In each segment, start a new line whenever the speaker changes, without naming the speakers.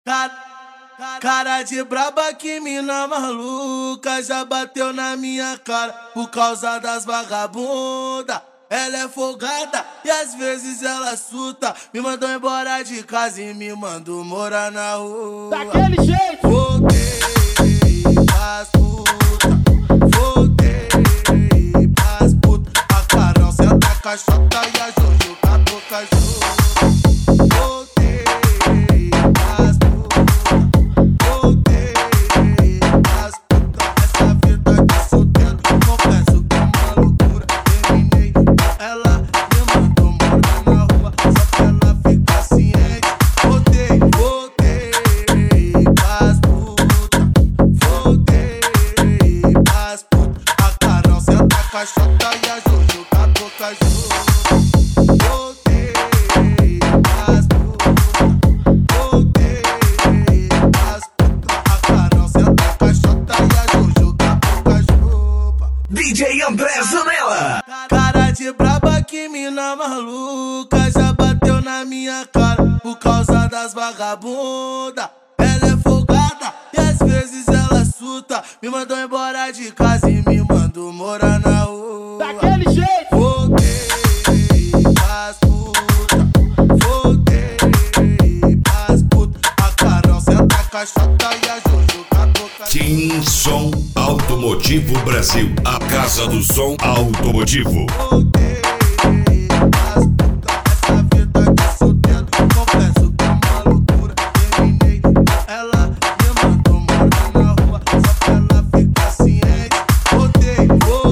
Cara, cara de braba, que mina maluca, já bateu na minha cara por causa das vagabunda. Ela é folgada e às vezes ela surta. Me mandou embora de casa e me mandou morar na rua.
Daquele jeito!
Voltei pras puta, voltei pras puta. A Carol senta a caixota e a Jojo com a boca junto. Voltei pras puta, voltei pras puta. Essa vida de solteiro, confesso que é uma loucura. Terminei, ela me mandou morar na rua, só pra ela ficar ciente. Voltei pras puta, voltei pras puta. A Carol senta a caixota e a Jojo com a boca junto. Voltei pras puta, voltei pras puta. A Carol senta a caixota e a Jojo com a boca junto.
DJ André Zanella.
Cara de braba, que mina maluca, já bateu na minha cara por causa das vagabunda. Ela é folgada e às vezes ela surta. Me mandou embora de casa e me mandou morar na rua.
Daquele jeito!
Voltei pras puta, voltei pras puta. A Carol senta a caixota e a Jojo com a boca.
Tim Som Automotivo Brasil, a casa do som automotivo.
Voltei pras puta, essa vida de solteiro, confesso que é uma loucura. Terminei, ela me mandou morar na rua, só pra ela ficar ciente. Voltei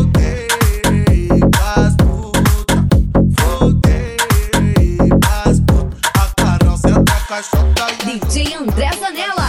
pras puta, voltei pras puta. A Carol senta a caixota e a
DJ André Zanella.